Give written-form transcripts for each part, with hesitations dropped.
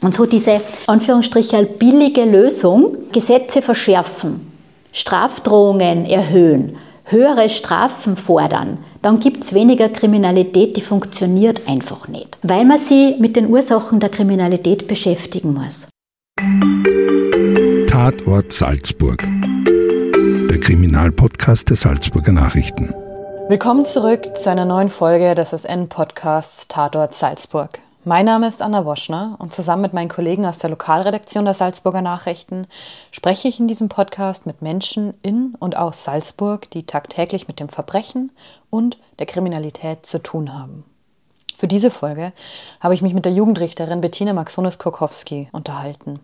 Und so diese, Anführungsstriche, billige Lösung, Gesetze verschärfen, Strafdrohungen erhöhen, höhere Strafen fordern, dann gibt es weniger Kriminalität, die funktioniert einfach nicht, weil man sich mit den Ursachen der Kriminalität beschäftigen muss. Tatort Salzburg, der Kriminalpodcast der Salzburger Nachrichten. Willkommen zurück zu einer neuen Folge des SN-Podcasts Tatort Salzburg. Mein Name ist Anna Woschner und zusammen mit meinen Kollegen aus der Lokalredaktion der Salzburger Nachrichten spreche ich in diesem Podcast mit Menschen in und aus Salzburg, die tagtäglich mit dem Verbrechen und der Kriminalität zu tun haben. Für diese Folge habe ich mich mit der Jugendrichterin Bettina Maxonis-Kurkowski unterhalten.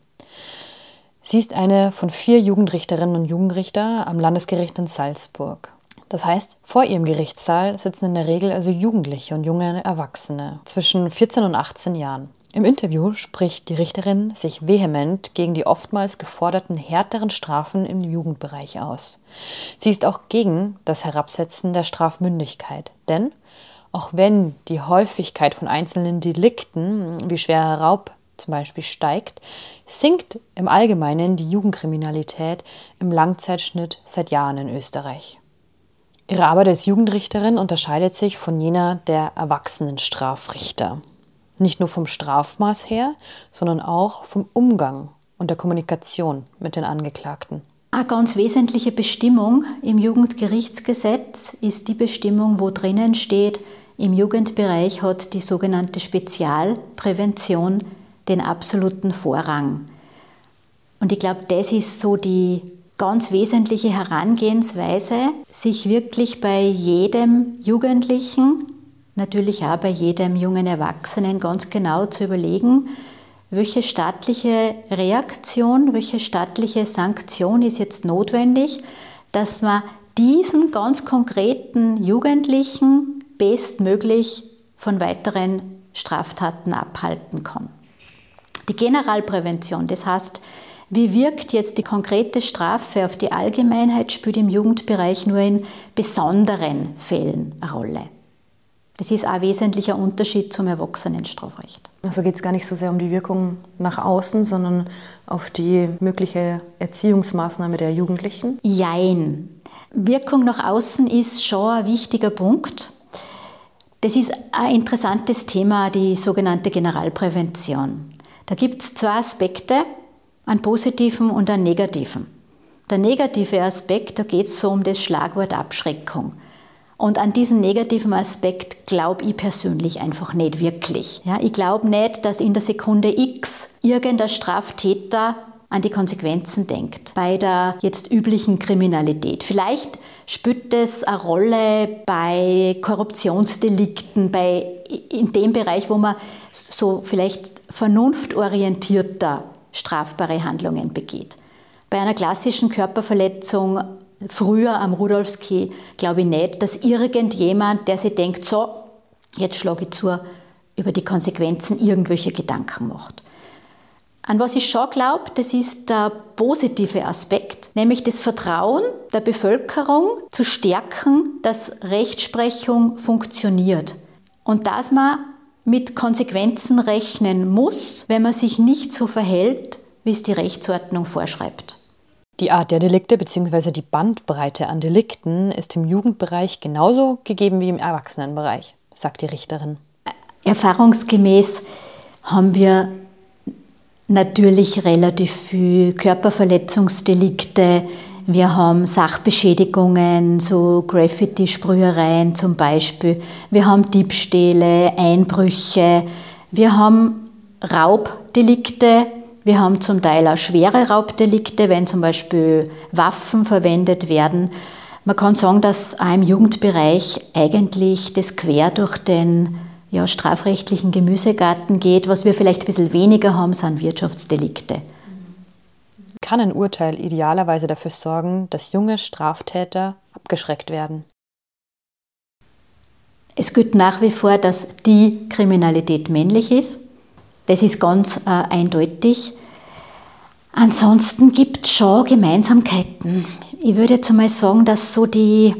Sie ist eine von 4 Jugendrichterinnen und Jugendrichter am Landesgericht in Salzburg. Das heißt, vor ihrem Gerichtssaal sitzen in der Regel also Jugendliche und junge Erwachsene zwischen 14 und 18 Jahren. Im Interview spricht die Richterin sich vehement gegen die oftmals geforderten härteren Strafen im Jugendbereich aus. Sie ist auch gegen das Herabsetzen der Strafmündigkeit, denn auch wenn die Häufigkeit von einzelnen Delikten wie schwerer Raub zum Beispiel steigt, sinkt im Allgemeinen die Jugendkriminalität im Langzeitschnitt seit Jahren in Österreich. Ihre Arbeit als Jugendrichterin unterscheidet sich von jener der Erwachsenenstrafrichter. Nicht nur vom Strafmaß her, sondern auch vom Umgang und der Kommunikation mit den Angeklagten. Eine ganz wesentliche Bestimmung im Jugendgerichtsgesetz ist die Bestimmung, wo drinnen steht, im Jugendbereich hat die sogenannte Spezialprävention den absoluten Vorrang. Und ich glaube, das ist so die ganz wesentliche Herangehensweise, sich wirklich bei jedem Jugendlichen, natürlich auch bei jedem jungen Erwachsenen ganz genau zu überlegen, welche staatliche Reaktion, welche staatliche Sanktion ist jetzt notwendig, dass man diesen ganz konkreten Jugendlichen bestmöglich von weiteren Straftaten abhalten kann. Die Generalprävention, das heißt, wie wirkt jetzt die konkrete Strafe auf die Allgemeinheit, spielt im Jugendbereich nur in besonderen Fällen eine Rolle. Das ist ein wesentlicher Unterschied zum Erwachsenenstrafrecht. Also geht es gar nicht so sehr um die Wirkung nach außen, sondern auf die mögliche Erziehungsmaßnahme der Jugendlichen? Jein. Wirkung nach außen ist schon ein wichtiger Punkt. Das ist ein interessantes Thema, die sogenannte Generalprävention. Da gibt es 2 Aspekte, einen positiven und einen negativen. Der negative Aspekt, da geht es so um das Schlagwort Abschreckung. Und an diesen negativen Aspekt glaube ich persönlich einfach nicht wirklich. Ja, ich glaube nicht, dass in der Sekunde X irgendein Straftäter an die Konsequenzen denkt bei der jetzt üblichen Kriminalität. Vielleicht spielt es eine Rolle bei Korruptionsdelikten, in dem Bereich, wo man so vielleicht vernunftorientierter strafbare Handlungen begeht. Bei einer klassischen Körperverletzung, früher am Rudolfski, glaube ich nicht, dass irgendjemand, der sich denkt, so, jetzt schlage ich zu, über die Konsequenzen irgendwelche Gedanken macht. An was ich schon glaube, das ist der positive Aspekt, nämlich das Vertrauen der Bevölkerung zu stärken, dass Rechtsprechung funktioniert und dass man mit Konsequenzen rechnen muss, wenn man sich nicht so verhält, wie es die Rechtsordnung vorschreibt. Die Art der Delikte bzw. die Bandbreite an Delikten ist im Jugendbereich genauso gegeben wie im Erwachsenenbereich, sagt die Richterin. Erfahrungsgemäß haben wir natürlich relativ viel Körperverletzungsdelikte. Wir haben Sachbeschädigungen, so Graffiti-Sprühereien zum Beispiel. Wir haben Diebstähle, Einbrüche. Wir haben Raubdelikte. Wir haben zum Teil auch schwere Raubdelikte, wenn zum Beispiel Waffen verwendet werden. Man kann sagen, dass auch im Jugendbereich eigentlich das quer durch den strafrechtlichen Gemüsegarten geht. Was wir vielleicht ein bisschen weniger haben, sind Wirtschaftsdelikte. Kann ein Urteil idealerweise dafür sorgen, dass junge Straftäter abgeschreckt werden? Es gilt nach wie vor, dass die Kriminalität männlich ist. Das ist ganz eindeutig. Ansonsten gibt es schon Gemeinsamkeiten. Ich würde jetzt einmal sagen, dass so die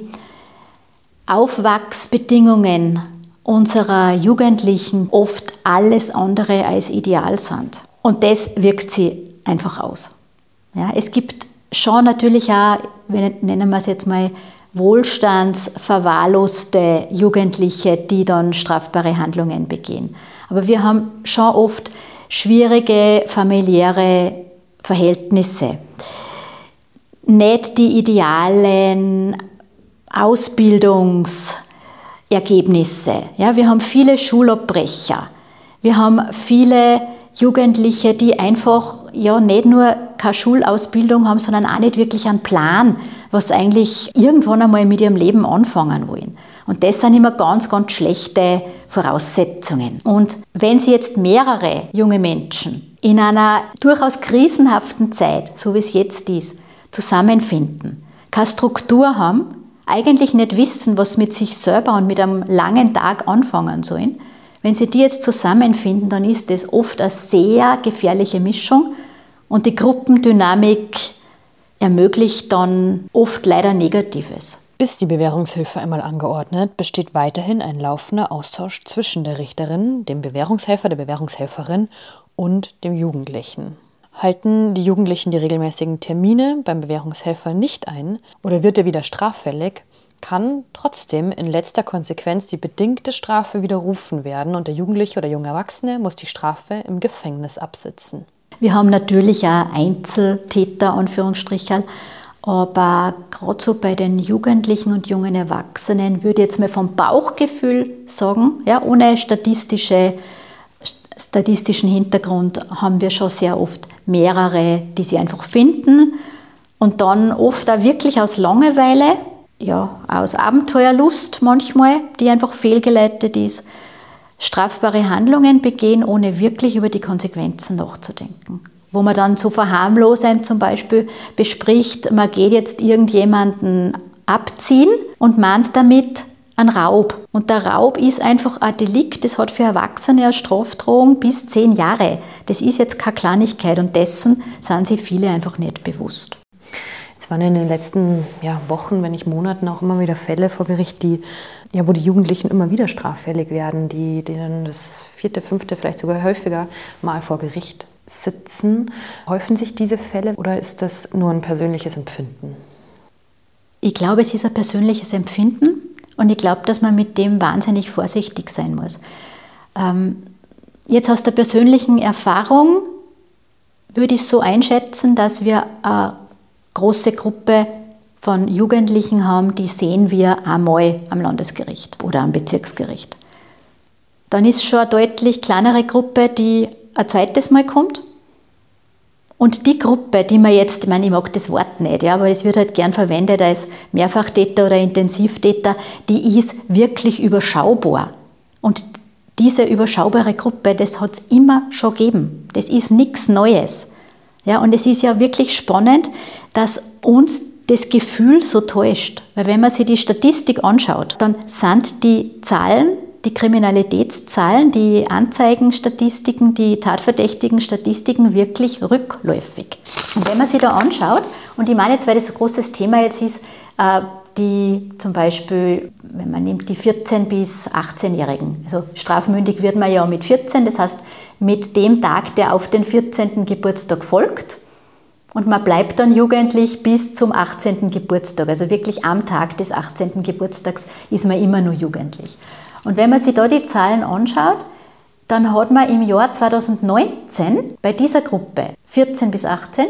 Aufwachsbedingungen unserer Jugendlichen oft alles andere als ideal sind. Und das wirkt sie einfach aus. Ja, es gibt schon natürlich auch, nennen wir es jetzt mal, wohlstandsverwahrloste Jugendliche, die dann strafbare Handlungen begehen. Aber wir haben schon oft schwierige familiäre Verhältnisse. Nicht die idealen Ausbildungsergebnisse. Ja, wir haben viele Schulabbrecher. Wir haben viele Jugendliche, die einfach nicht nur keine Schulausbildung haben, sondern auch nicht wirklich einen Plan, was eigentlich irgendwann einmal mit ihrem Leben anfangen wollen. Und das sind immer ganz, ganz schlechte Voraussetzungen. Und wenn Sie jetzt mehrere junge Menschen in einer durchaus krisenhaften Zeit, so wie es jetzt ist, zusammenfinden, keine Struktur haben, eigentlich nicht wissen, was mit sich selber und mit einem langen Tag anfangen sollen, wenn Sie die jetzt zusammenfinden, dann ist das oft eine sehr gefährliche Mischung und die Gruppendynamik ermöglicht dann oft leider Negatives. Ist die Bewährungshilfe einmal angeordnet, besteht weiterhin ein laufender Austausch zwischen der Richterin, dem Bewährungshelfer, der Bewährungshelferin und dem Jugendlichen. Halten die Jugendlichen die regelmäßigen Termine beim Bewährungshelfer nicht ein oder wird er wieder straffällig, kann trotzdem in letzter Konsequenz die bedingte Strafe widerrufen werden und der Jugendliche oder junge Erwachsene muss die Strafe im Gefängnis absitzen. Wir haben natürlich auch Einzeltäter, Anführungsstrichen, aber gerade so bei den Jugendlichen und jungen Erwachsenen würde ich jetzt mal vom Bauchgefühl sagen, ja, ohne statistischen Hintergrund haben wir schon sehr oft mehrere, die sie einfach finden und dann oft auch wirklich aus Langeweile, ja, aus Abenteuerlust manchmal, die einfach fehlgeleitet ist, strafbare Handlungen begehen, ohne wirklich über die Konsequenzen nachzudenken. Wo man dann so verharmlosend zum Beispiel bespricht, man geht jetzt irgendjemanden abziehen und meint damit einen Raub. Und der Raub ist einfach ein Delikt, das hat für Erwachsene eine Strafdrohung bis 10 Jahre. Das ist jetzt keine Kleinigkeit und dessen sind sich viele einfach nicht bewusst. Es waren in den letzten Wochen, wenn nicht Monaten, auch immer wieder Fälle vor Gericht, wo die Jugendlichen immer wieder straffällig werden, die dann das 4., 5., vielleicht sogar häufiger mal vor Gericht sitzen. Häufen sich diese Fälle oder ist das nur ein persönliches Empfinden? Ich glaube, es ist ein persönliches Empfinden und ich glaube, dass man mit dem wahnsinnig vorsichtig sein muss. Jetzt aus der persönlichen Erfahrung würde ich so einschätzen, dass wir große Gruppe von Jugendlichen haben, die sehen wir einmal am Landesgericht oder am Bezirksgericht. Dann ist schon eine deutlich kleinere Gruppe, die ein zweites Mal kommt. Und die Gruppe, die man jetzt, ich mag das Wort nicht, ja, aber es wird halt gern verwendet als Mehrfachtäter oder Intensivtäter, die ist wirklich überschaubar. Und diese überschaubare Gruppe, das hat es immer schon gegeben. Das ist nichts Neues. Ja, und es ist ja wirklich spannend, dass uns das Gefühl so täuscht. Weil wenn man sich die Statistik anschaut, dann sind die Zahlen, die Kriminalitätszahlen, die Anzeigenstatistiken, die tatverdächtigen Statistiken wirklich rückläufig. Und wenn man sich da anschaut, und ich meine jetzt, weil das ein großes Thema jetzt ist, die zum Beispiel, wenn man nimmt die 14- bis 18-Jährigen, also strafmündig wird man ja mit 14, das heißt mit dem Tag, der auf den 14. Geburtstag folgt, und man bleibt dann jugendlich bis zum 18. Geburtstag, also wirklich am Tag des 18. Geburtstags ist man immer nur jugendlich. Und wenn man sich da die Zahlen anschaut, dann hat man im Jahr 2019 bei dieser Gruppe 14 bis 18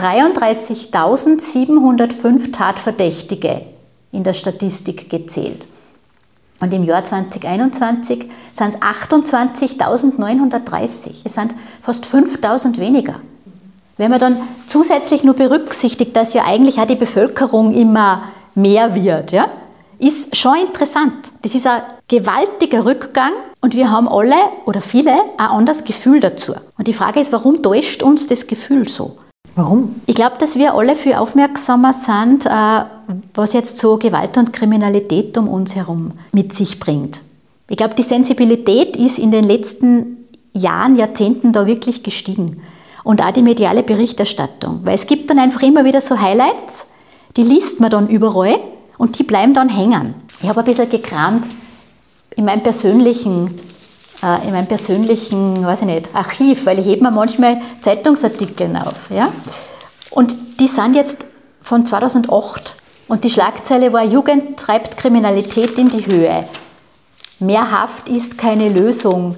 33.705 Tatverdächtige in der Statistik gezählt. Und im Jahr 2021 sind es 28.930. Es sind fast 5.000 weniger. Wenn man dann zusätzlich nur berücksichtigt, dass ja eigentlich auch die Bevölkerung immer mehr wird, ja, ist schon interessant. Das ist ein gewaltiger Rückgang und wir haben alle oder viele ein anderes Gefühl dazu. Und die Frage ist, warum täuscht uns das Gefühl so? Warum? Ich glaube, dass wir alle viel aufmerksamer sind, was jetzt so Gewalt und Kriminalität um uns herum mit sich bringt. Ich glaube, die Sensibilität ist in den letzten Jahren, Jahrzehnten da wirklich gestiegen. Und auch die mediale Berichterstattung. Weil es gibt dann einfach immer wieder so Highlights, die liest man dann überall und die bleiben dann hängen. Ich habe ein bisschen gekramt in meinem persönlichen in meinem persönlichen, Archiv, weil ich hebe mir manchmal Zeitungsartikel auf. Ja? Und die sind jetzt von 2008. Und die Schlagzeile war: Jugend treibt Kriminalität in die Höhe. Mehr Haft ist keine Lösung.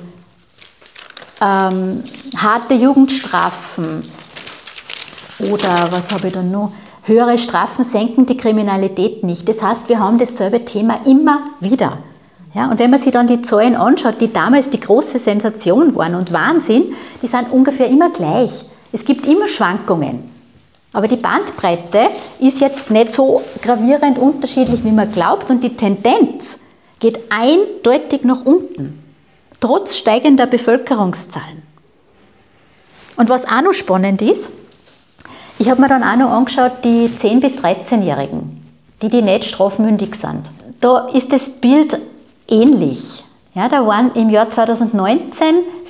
Harte Jugendstrafen. Oder was habe ich da noch? Höhere Strafen senken die Kriminalität nicht. Das heißt, wir haben dasselbe Thema immer wieder. Ja, und wenn man sich dann die Zahlen anschaut, die damals die große Sensation waren und Wahnsinn, die sind ungefähr immer gleich. Es gibt immer Schwankungen. Aber die Bandbreite ist jetzt nicht so gravierend unterschiedlich, wie man glaubt, und die Tendenz geht eindeutig nach unten, trotz steigender Bevölkerungszahlen. Und was auch noch spannend ist, ich habe mir dann auch noch angeschaut, die 10- bis 13-Jährigen, die nicht strafmündig sind. Da ist das Bild ähnlich. Ja, da waren im Jahr 2019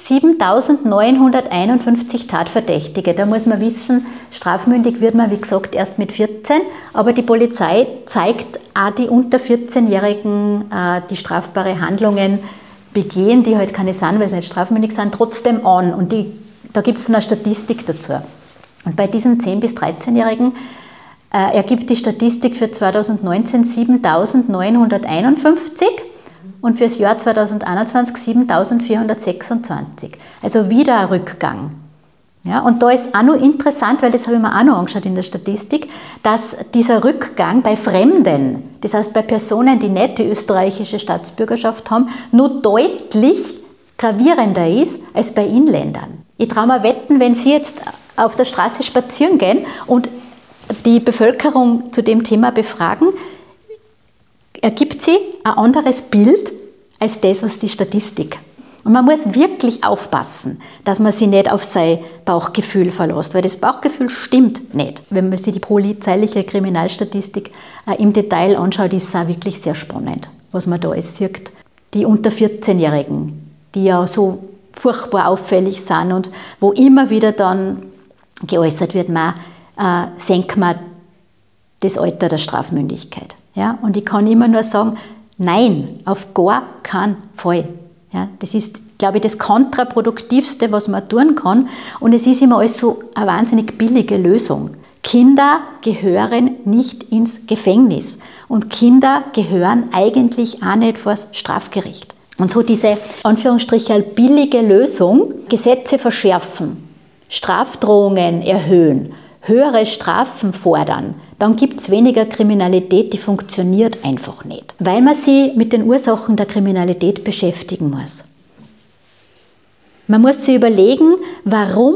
7.951 Tatverdächtige. Da muss man wissen, strafmündig wird man, wie gesagt, erst mit 14. Aber die Polizei zeigt auch die unter 14-Jährigen, die strafbare Handlungen begehen, die halt keine sind, weil sie nicht strafmündig sind, trotzdem an. Und da gibt es eine Statistik dazu. Und bei diesen 10- bis 13-Jährigen ergibt die Statistik für 2019 7.951 und für das Jahr 2021 7.426. Also wieder ein Rückgang. Ja, und da ist auch noch interessant, weil das habe ich mir auch noch angeschaut in der Statistik, dass dieser Rückgang bei Fremden, das heißt bei Personen, die nicht die österreichische Staatsbürgerschaft haben, nur deutlich gravierender ist als bei Inländern. Ich traue mir wetten, wenn Sie jetzt auf der Straße spazieren gehen und die Bevölkerung zu dem Thema befragen, ergibt sie ein anderes Bild als das, was die Statistik. Und man muss wirklich aufpassen, dass man sich nicht auf sein Bauchgefühl verlässt, weil das Bauchgefühl stimmt nicht. Wenn man sich die polizeiliche Kriminalstatistik im Detail anschaut, ist es auch wirklich sehr spannend, was man da alles sieht. Die unter 14-Jährigen, die ja so furchtbar auffällig sind und wo immer wieder dann geäußert wird, senken wir das Alter der Strafmündigkeit. Ja? Und ich kann immer nur sagen, nein, auf gar keinen Fall. Ja? Das ist, glaube ich, das Kontraproduktivste, was man tun kann. Und es ist immer alles so eine wahnsinnig billige Lösung. Kinder gehören nicht ins Gefängnis. Und Kinder gehören eigentlich auch nicht vor das Strafgericht. Und so diese, Anführungsstriche, billige Lösung, Gesetze verschärfen, Strafdrohungen erhöhen, höhere Strafen fordern, dann gibt es weniger Kriminalität, die funktioniert einfach nicht. Weil man sich mit den Ursachen der Kriminalität beschäftigen muss. Man muss sich überlegen, warum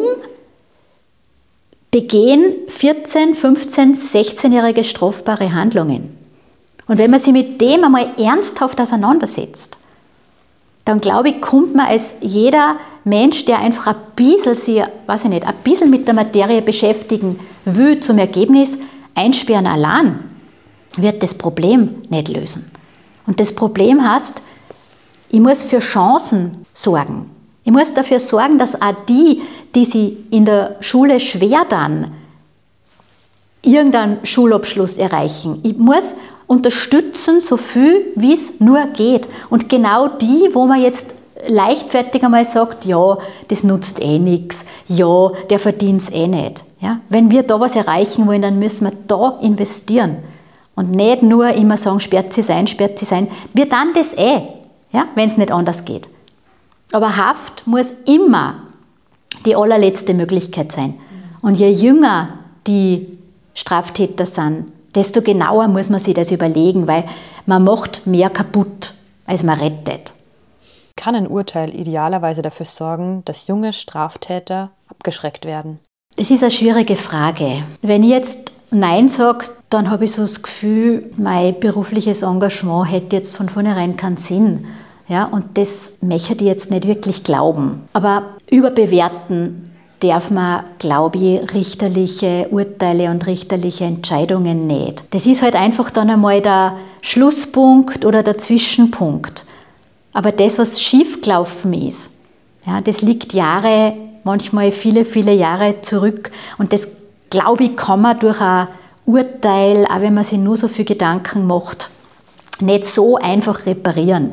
begehen 14-, 15-, 16-Jährige strafbare Handlungen. Und wenn man sich mit dem einmal ernsthaft auseinandersetzt, dann glaube ich, kommt man als jeder Mensch, der einfach ein bisschen mit der Materie beschäftigen will, zum Ergebnis, einsperren allein wird das Problem nicht lösen. Und das Problem heißt, ich muss für Chancen sorgen. Ich muss dafür sorgen, dass auch die sich in der Schule schwer tun, irgendeinen Schulabschluss erreichen. Ich muss unterstützen, so viel, wie es nur geht. Und genau die, wo man jetzt leichtfertig einmal sagt, ja, das nutzt eh nichts, ja, der verdient es eh nicht. Ja? Wenn wir da was erreichen wollen, dann müssen wir da investieren. Und nicht nur immer sagen, sperrt sie sein. Wir tun das ja, wenn es nicht anders geht. Aber Haft muss immer die allerletzte Möglichkeit sein. Und je jünger die Straftäter sind, desto genauer muss man sich das überlegen, weil man macht mehr kaputt, als man rettet. Kann ein Urteil idealerweise dafür sorgen, dass junge Straftäter abgeschreckt werden? Das ist eine schwierige Frage. Wenn ich jetzt Nein sage, dann habe ich so das Gefühl, mein berufliches Engagement hätte jetzt von vornherein keinen Sinn. Ja, und das möchte ich jetzt nicht wirklich glauben. Aber überbewerten darf man, glaube ich, richterliche Urteile und richterliche Entscheidungen nicht. Das ist halt einfach dann einmal der Schlusspunkt oder der Zwischenpunkt. Aber das, was schiefgelaufen ist, ja, das liegt Jahre, manchmal viele, viele Jahre zurück. Und das, glaube ich, kann man durch ein Urteil, auch wenn man sich nur so viel Gedanken macht, nicht so einfach reparieren.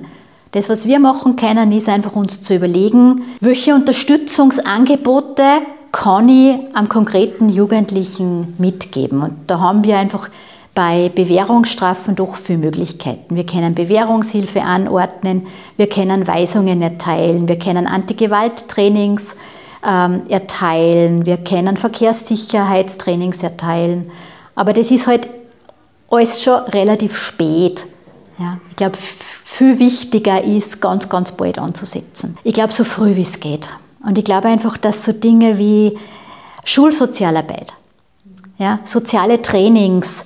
Das, was wir machen können, ist einfach uns zu überlegen, welche Unterstützungsangebote kann ich am konkreten Jugendlichen mitgeben. Und da haben wir einfach bei Bewährungsstrafen doch viele Möglichkeiten. Wir können Bewährungshilfe anordnen, wir können Weisungen erteilen, wir können Antigewalttrainings erteilen, wir können Verkehrssicherheitstrainings erteilen. Aber das ist halt alles schon relativ spät. Ja, ich glaube, viel wichtiger ist, ganz, ganz bald anzusetzen. Ich glaube, so früh wie es geht. Und ich glaube einfach, dass so Dinge wie Schulsozialarbeit, ja, soziale Trainings,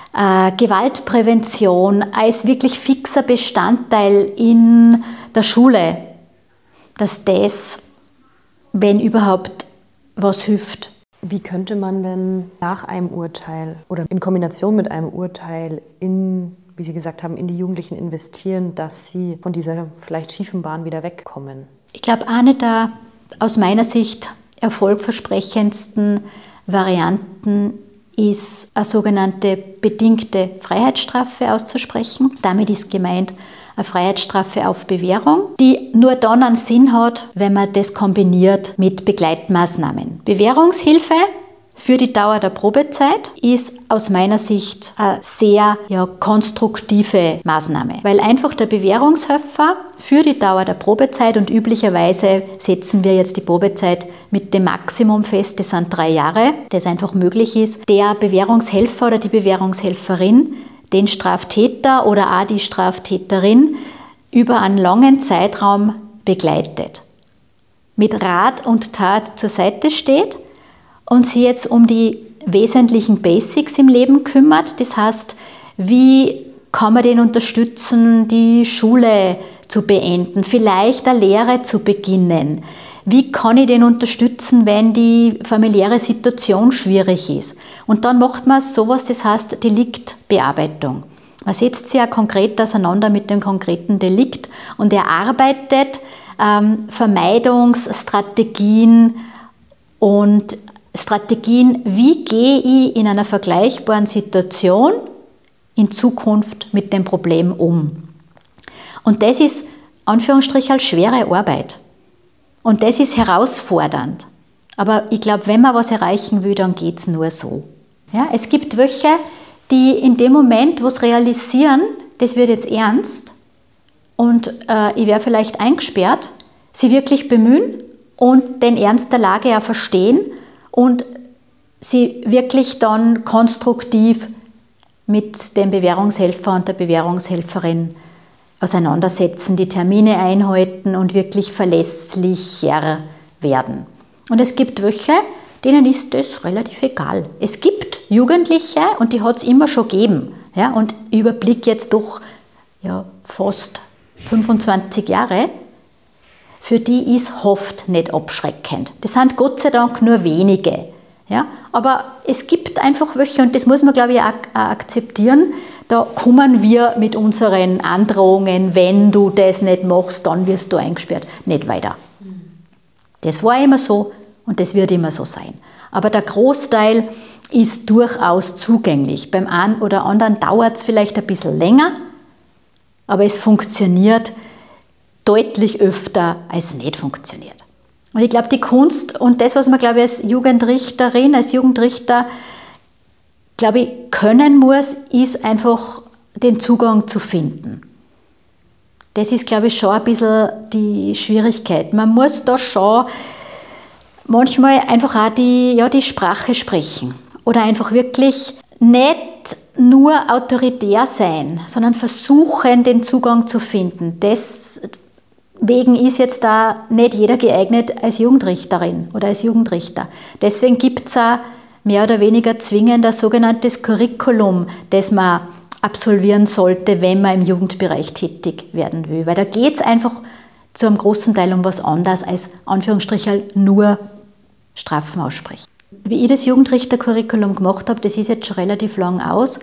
Gewaltprävention als wirklich fixer Bestandteil in der Schule, dass das, wenn überhaupt, was hilft. Wie könnte man denn nach einem Urteil oder in Kombination mit einem Urteil wie Sie gesagt haben, in die Jugendlichen investieren, dass sie von dieser vielleicht schiefen Bahn wieder wegkommen? Ich glaube, eine der aus meiner Sicht erfolgversprechendsten Varianten ist eine sogenannte bedingte Freiheitsstrafe auszusprechen. Damit ist gemeint eine Freiheitsstrafe auf Bewährung, die nur dann einen Sinn hat, wenn man das kombiniert mit Begleitmaßnahmen. Bewährungshilfe für die Dauer der Probezeit ist aus meiner Sicht eine sehr konstruktive Maßnahme, weil einfach der Bewährungshelfer für die Dauer der Probezeit, und üblicherweise setzen wir jetzt die Probezeit mit dem Maximum fest, das sind 3 Jahre, das einfach möglich ist, der Bewährungshelfer oder die Bewährungshelferin den Straftäter oder auch die Straftäterin über einen langen Zeitraum begleitet, mit Rat und Tat zur Seite steht und sich jetzt um die wesentlichen Basics im Leben kümmert. Das heißt, wie kann man den unterstützen, die Schule zu beenden, vielleicht eine Lehre zu beginnen? Wie kann ich den unterstützen, wenn die familiäre Situation schwierig ist? Und dann macht man sowas, das heißt Deliktbearbeitung. Man setzt sich ja konkret auseinander mit dem konkreten Delikt und erarbeitet Vermeidungsstrategien und Strategien, wie gehe ich in einer vergleichbaren Situation in Zukunft mit dem Problem um. Und das ist, Anführungsstrich, als schwere Arbeit. Und das ist herausfordernd. Aber ich glaube, wenn man was erreichen will, dann geht es nur so. Ja, es gibt welche, die in dem Moment, wo sie realisieren, das wird jetzt ernst und ich werde vielleicht eingesperrt, sie wirklich bemühen und den Ernst der Lage auch verstehen und sie wirklich dann konstruktiv mit dem Bewährungshelfer und der Bewährungshelferin auseinandersetzen, die Termine einhalten und wirklich verlässlicher werden. Und es gibt welche, denen ist das relativ egal. Es gibt Jugendliche, und die hat es immer schon gegeben. Ja, und ich überblicke jetzt doch fast 25 Jahre, für die ist Haft nicht abschreckend. Das sind Gott sei Dank nur wenige. Ja, aber es gibt einfach welche, und das muss man, glaube ich, auch akzeptieren, da kommen wir mit unseren Androhungen, wenn du das nicht machst, dann wirst du eingesperrt, nicht weiter. Das war immer so und das wird immer so sein. Aber der Großteil ist durchaus zugänglich. Beim einen oder anderen dauert es vielleicht ein bisschen länger, aber es funktioniert deutlich öfter, als nicht funktioniert. Und ich glaube, die Kunst und das, was man, glaube ich, als Jugendrichterin, als Jugendrichter, glaube ich, können muss, ist einfach den Zugang zu finden. Das ist, glaube ich, schon ein bisschen die Schwierigkeit. Man muss da schon manchmal einfach auch die Sprache sprechen oder einfach wirklich nicht nur autoritär sein, sondern versuchen, den Zugang zu finden. Deswegen ist jetzt da nicht jeder geeignet als Jugendrichterin oder als Jugendrichter. Deswegen gibt es auch mehr oder weniger zwingend ein sogenanntes Curriculum, das man absolvieren sollte, wenn man im Jugendbereich tätig werden will. Weil da geht es einfach zu einem großen Teil um was anderes als Anführungsstriche nur Strafen aussprechen. Wie ich das Jugendrichter-Curriculum gemacht habe, das ist jetzt schon relativ lang aus,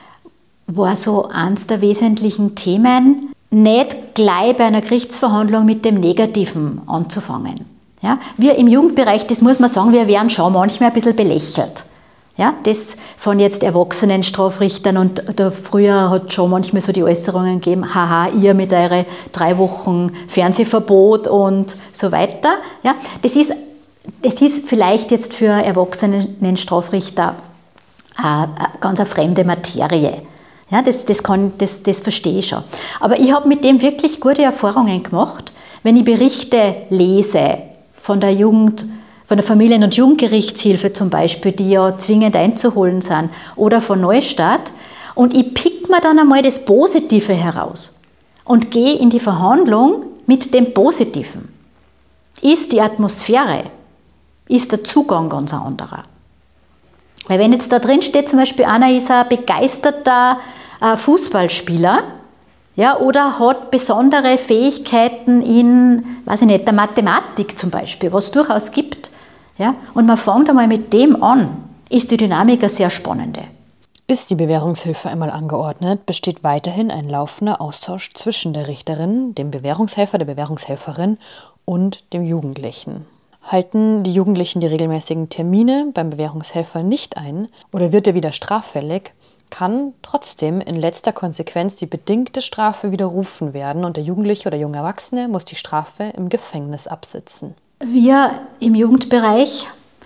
war so eines der wesentlichen Themen, nicht gleich bei einer Gerichtsverhandlung mit dem Negativen anzufangen. Ja, wir im Jugendbereich, das muss man sagen, wir werden schon manchmal ein bisschen belächelt. Ja, das von jetzt erwachsenen Strafrichtern und da früher hat es schon manchmal so die Äußerungen gegeben, haha, ihr mit euren 3 Wochen Fernsehverbot und so weiter. Ja, das ist vielleicht jetzt für erwachsenen Strafrichter ganz eine fremde Materie. Ja, das verstehe ich schon. Aber ich habe mit dem wirklich gute Erfahrungen gemacht, wenn ich Berichte lese von der Familien- und Jugendgerichtshilfe zum Beispiel, die ja zwingend einzuholen sind, oder von Neustadt. Und ich pick mir dann einmal das Positive heraus und gehe in die Verhandlung mit dem Positiven. Ist die Atmosphäre, ist der Zugang ganz ein anderer. Weil wenn jetzt da drin steht, zum Beispiel einer ist ein begeisterter Fußballspieler, ja, oder hat besondere Fähigkeiten in, weiß ich nicht, der Mathematik zum Beispiel, was es durchaus gibt, ja, und man fängt einmal mit dem an, ist die Dynamik eine sehr spannende. Ist die Bewährungshilfe einmal angeordnet, besteht weiterhin ein laufender Austausch zwischen der Richterin, dem Bewährungshelfer, der Bewährungshelferin und dem Jugendlichen. Halten die Jugendlichen die regelmäßigen Termine beim Bewährungshelfer nicht ein oder wird er wieder straffällig, kann trotzdem in letzter Konsequenz die bedingte Strafe widerrufen werden und der Jugendliche oder junge Erwachsene muss die Strafe im Gefängnis absitzen. Wir im Jugendbereich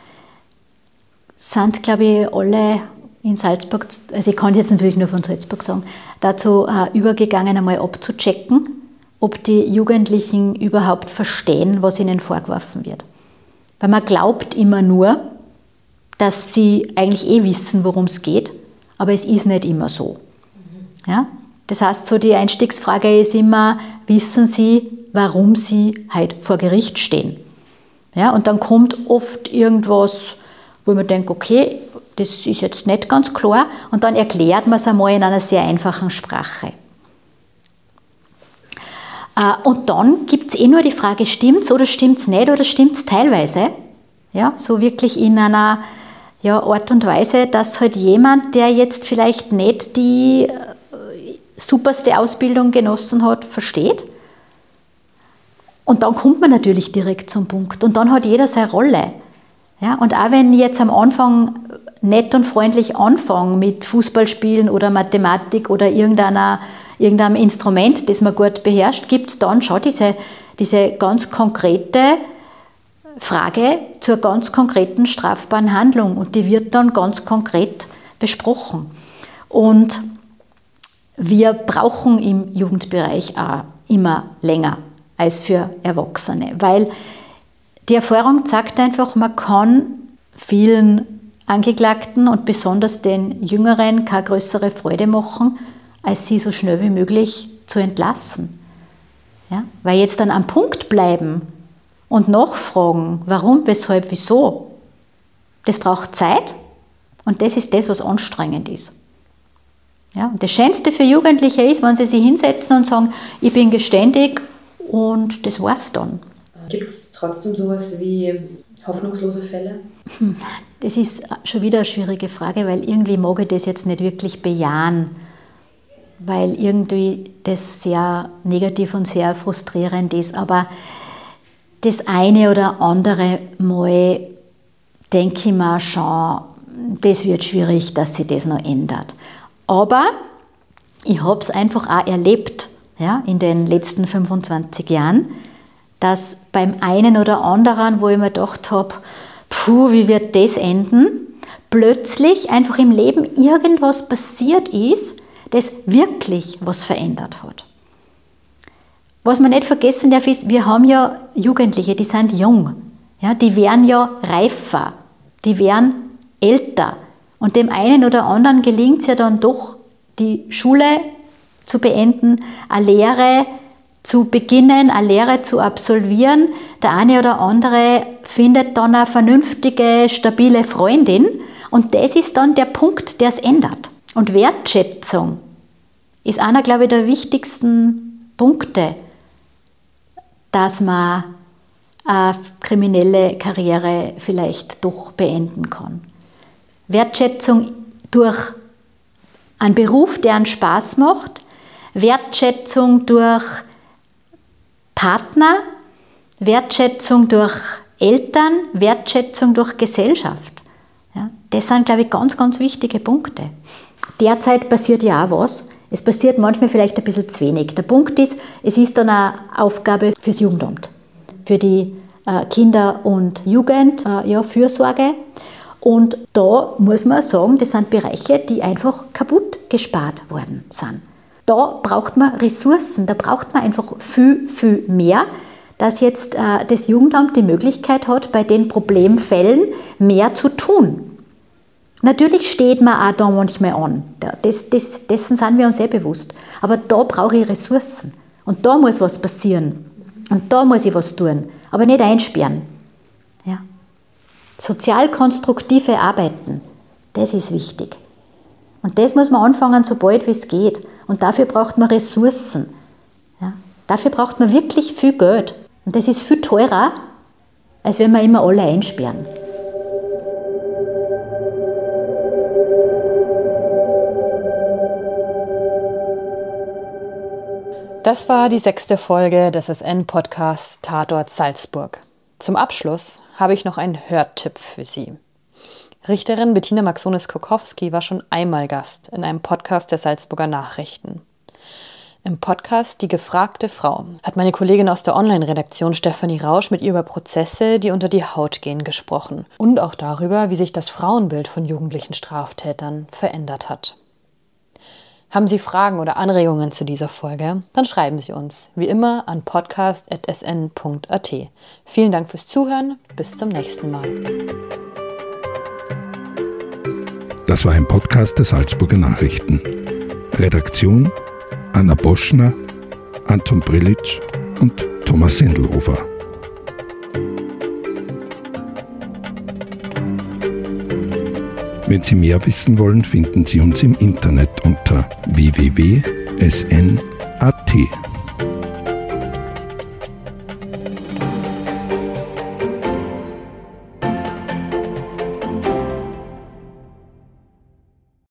sind, glaube ich, alle in Salzburg, also ich kann jetzt natürlich nur von Salzburg sagen, dazu übergegangen, einmal abzuchecken, ob die Jugendlichen überhaupt verstehen, was ihnen vorgeworfen wird. Weil man glaubt immer nur, dass sie eigentlich wissen, worum es geht, aber es ist nicht immer so. Ja? Das heißt, so die Einstiegsfrage ist immer, wissen Sie, warum Sie heute vor Gericht stehen? Ja? Und dann kommt oft irgendwas, wo man denkt, okay, das ist jetzt nicht ganz klar, und dann erklärt man es einmal in einer sehr einfachen Sprache. Und dann gibt es nur die Frage, stimmt es oder stimmt es nicht oder stimmt es teilweise? Ja, so wirklich in einer Art und Weise, dass halt jemand, der jetzt vielleicht nicht die superste Ausbildung genossen hat, versteht. Und dann kommt man natürlich direkt zum Punkt. Und dann hat jeder seine Rolle. Ja, und auch wenn ich jetzt am Anfang nett und freundlich anfange mit Fußballspielen oder Mathematik oder irgendeinem Instrument, das man gut beherrscht, gibt es dann schon diese ganz konkrete Frage zur ganz konkreten strafbaren Handlung, und die wird dann ganz konkret besprochen. Und wir brauchen im Jugendbereich auch immer länger als für Erwachsene, weil die Erfahrung zeigt einfach, man kann vielen Angeklagten und besonders den Jüngeren keine größere Freude machen, als sie so schnell wie möglich zu entlassen. Ja? Weil jetzt dann am Punkt bleiben und nachfragen, warum, weshalb, wieso, das braucht Zeit, und das ist das, was anstrengend ist. Ja? Und das Schönste für Jugendliche ist, wenn sie sich hinsetzen und sagen, ich bin geständig, und das war's dann. Gibt es trotzdem sowas wie hoffnungslose Fälle? Das ist schon wieder eine schwierige Frage, weil irgendwie mag ich das jetzt nicht wirklich bejahen, weil irgendwie das sehr negativ und sehr frustrierend ist. Aber das eine oder andere Mal denke ich mir schon, das wird schwierig, dass sich das noch ändert. Aber ich habe es einfach auch erlebt, ja, in den letzten 25 Jahren, dass beim einen oder anderen, wo ich mir gedacht habe, wie wird das enden, plötzlich einfach im Leben irgendwas passiert ist, das wirklich was verändert hat. Was man nicht vergessen darf, ist, wir haben ja Jugendliche, die sind jung, ja, die werden ja reifer, die werden älter, und dem einen oder anderen gelingt es ja dann doch, die Schule zu beenden, eine Lehre zu beginnen, eine Lehre zu absolvieren. Der eine oder andere findet dann eine vernünftige, stabile Freundin, und das ist dann der Punkt, der es ändert. Und Wertschätzung ist einer, glaube ich, der wichtigsten Punkte, dass man eine kriminelle Karriere vielleicht doch beenden kann. Wertschätzung durch einen Beruf, der einen Spaß macht, Wertschätzung durch Partner, Wertschätzung durch Eltern, Wertschätzung durch Gesellschaft. Ja, Das sind, glaube ich, ganz, ganz wichtige Punkte. Derzeit passiert ja auch was. Es passiert manchmal vielleicht ein bisschen zu wenig. Der Punkt ist, es ist dann eine Aufgabe fürs Jugendamt, für die Kinder- und Jugendfürsorge. Und da muss man sagen, das sind Bereiche, die einfach kaputt gespart worden sind. Da braucht man Ressourcen, da braucht man einfach viel, viel mehr, dass jetzt das Jugendamt die Möglichkeit hat, bei den Problemfällen mehr zu tun. Natürlich steht man auch da manchmal an, dessen sind wir uns sehr bewusst. Aber da brauche ich Ressourcen und da muss was passieren und da muss ich was tun, aber nicht einsperren. Ja. Sozial-konstruktive Arbeiten, das ist wichtig. Und das muss man anfangen, so bald wie es geht. Und dafür braucht man Ressourcen. Ja. Dafür braucht man wirklich viel Geld. Und das ist viel teurer, als wenn wir immer alle einsperren. Das war die 6. Folge des SN-Podcasts Tatort Salzburg. Zum Abschluss habe ich noch einen Hörtipp für Sie. Richterin Bettina Maxonis-Kokowski war schon einmal Gast in einem Podcast der Salzburger Nachrichten. Im Podcast Die gefragte Frau hat meine Kollegin aus der Online-Redaktion Stefanie Rausch mit ihr über Prozesse, die unter die Haut gehen, gesprochen und auch darüber, wie sich das Frauenbild von jugendlichen Straftätern verändert hat. Haben Sie Fragen oder Anregungen zu dieser Folge? Dann schreiben Sie uns, wie immer, an podcast@sn.at. Vielen Dank fürs Zuhören, bis zum nächsten Mal. Das war ein Podcast der Salzburger Nachrichten. Redaktion Anna Boschner, Anton Brilic und Thomas Sendelhofer. Wenn Sie mehr wissen wollen, finden Sie uns im Internet unter www.sn.at.